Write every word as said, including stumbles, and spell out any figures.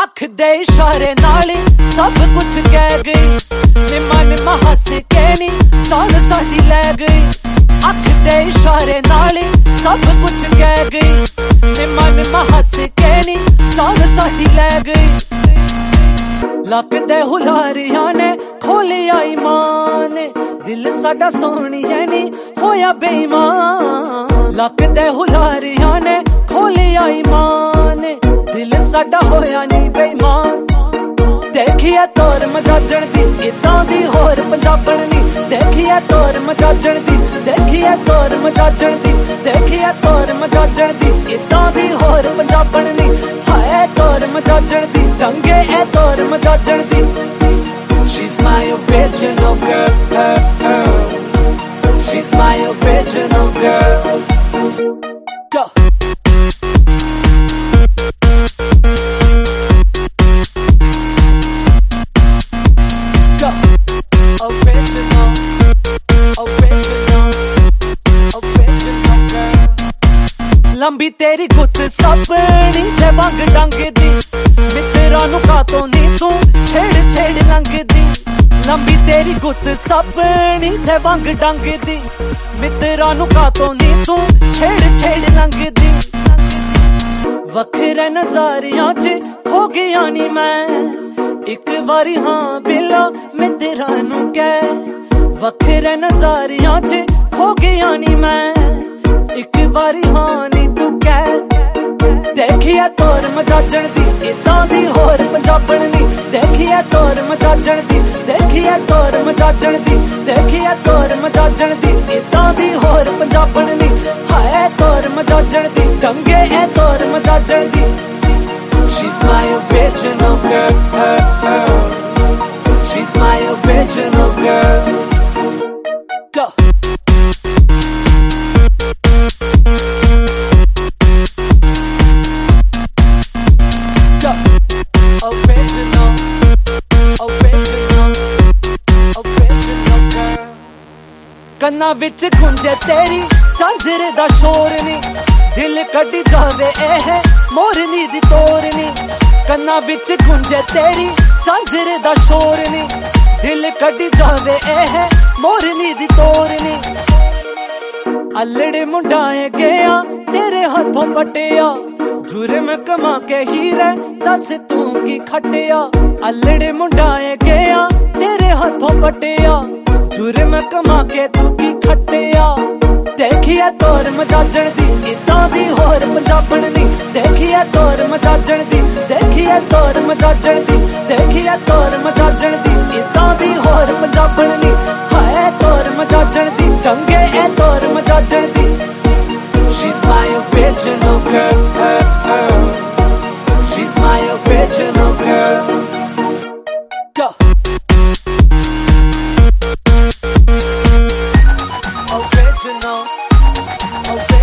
अख दे इशारे नाल सब कुछ कह गई। निम्मा निम्मा हस के नी चाल साडी लै गई। अख दे इशारे नाल सब कुछ कह गई। निम्मा निम्मा हस के नी चाल साडी लै गई। लक दे हुलारियां ने खोलिया ईमान, दिल साडा सोहणिया नी होया बेईमान। लक दे हुलारियां ने खोलिया ईमान, दिल साडा होया नी बेईमान। देखिए तोर मजाजण दी इदां दी होर पंजाबण नी। देखिए तोर मजाजण दी, देखिए तोर मजाजण दी, देखिए तोर मजाजण दी इदां दी होर पंजाबण नी। हाय तोर मजाजण दी टंगे ए तोर मजाजण दी। She's my original girl, she's my original girl. Go. Go. Original, original, original girl. लंबी तेरी गुत सपनी ते वंग डंग दी। मित्रा नु कातों नी तू छेड़ छेड़ लंघदी। लंबी तेरी गुत सपनी ते वंग डंग दी। मित्रा नु कातों नी तू छेड़ छेड़ लंघदी। वखरे नज़ारियां च हो गया नी मैं, एक बारी हाँ बिला मित्रा नु कह। वखरे नज़ारियां च हो गया नी मैं, एक बारी हाँ नी तू कह। देखिए तोर मजाजण दी इदां दी होर पंजाबण नी। देखिए तोर मजाजण दी, देखिए तोर मजाजण दी, देखिए तोर मजाजण दी इदां दी होर पंजाबण नी। हाय तोर मजाजण दी टंगे ए तोर मजाजण दी। She's my original girl, she's my original girl. Go. Original, original, original girl. कन्ना विच गुंजे तेरी झांझरे दा शोर नी, दिल कड्डी जावे एह मोरनी दी तोर नी। कन्ना विच गुंजे तेरी झांझरे दा शोर नी, दिल कड्डी जावे एह मोरनी दी तोर नी। अल्लड़े मुंडाए गया तेरे हाथों पटिया, जुर्म कमा के हीरे दस तू की खटिया। अल्लड़े मुंडाए गया तेरे हाथों पटिया, जुर्म कमा के तू की खटिया। देखिए तोर मजाजण दी इदां दी होर पंजाबण नी। देखिए तोर मजाजण दी, देखिए तोर मजाजण दी, देखिए तोर मजाजण दी इदां दी होर पंजाबण नी। हाय तोर मजाजण दी टंगे ए तोर मजाजण दी। She's my original girl, she's my original girl. Go. Original, original.